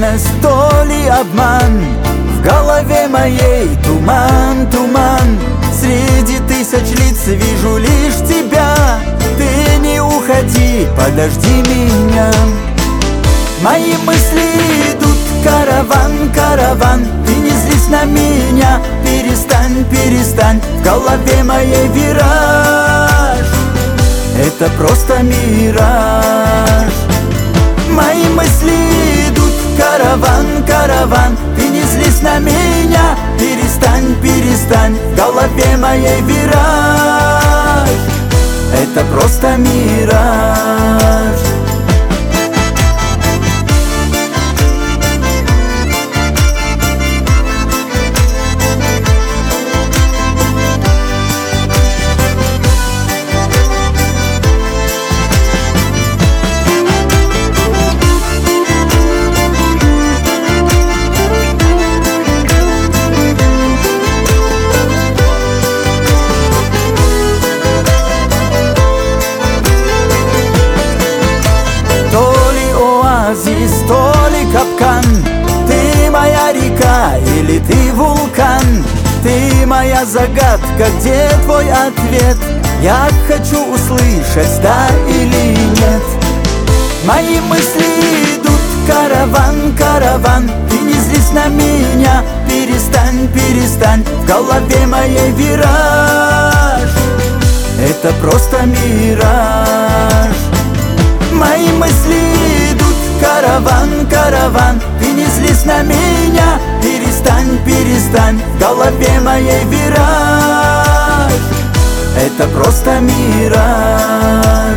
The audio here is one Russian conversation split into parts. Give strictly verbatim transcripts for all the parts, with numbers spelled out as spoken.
реальность, то ли обман? В голове моей туман, туман. Среди тысяч лиц вижу лишь тебя. Ты не уходи, подожди меня. Мои мысли идут, караван, караван. Ты не злись на меня, перестань, перестань. В голове моей вираж, это просто мираж. Мои мысли идут, караван, караван. Ты не злись на меня, перестань, перестань. В голове моей вираж, это просто мираж. То ли капкан, ты моя река или ты вулкан? Ты моя загадка, где твой ответ? Я хочу услышать, да или нет. Мои мысли идут, караван, караван. Ты не злись на меня, перестань, перестань. В голове моей вираж, это просто мираж. Мои мысли идут, караван, караван. Ты не злись на меня, перестань, перестань. В голове моей вираж, это просто мираж.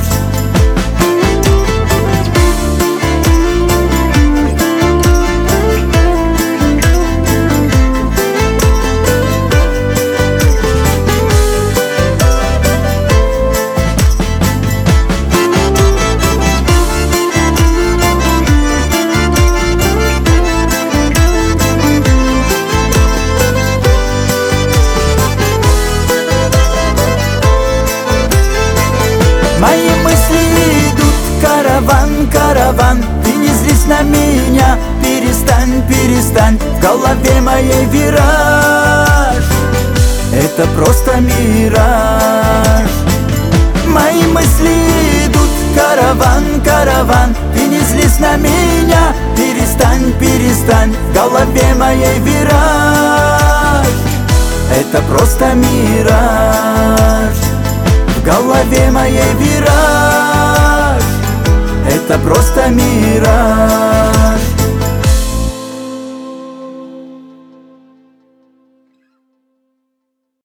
Мои мысли идут, караван, караван. Ты не злись на меня, перестань, перестань. В голове моей вираж, это просто мираж. Мои мысли идут, караван, караван. Ты не злись на меня, перестань, перестань. В голове моей вираж, это просто мираж. В голове моей вираж, это просто мираж.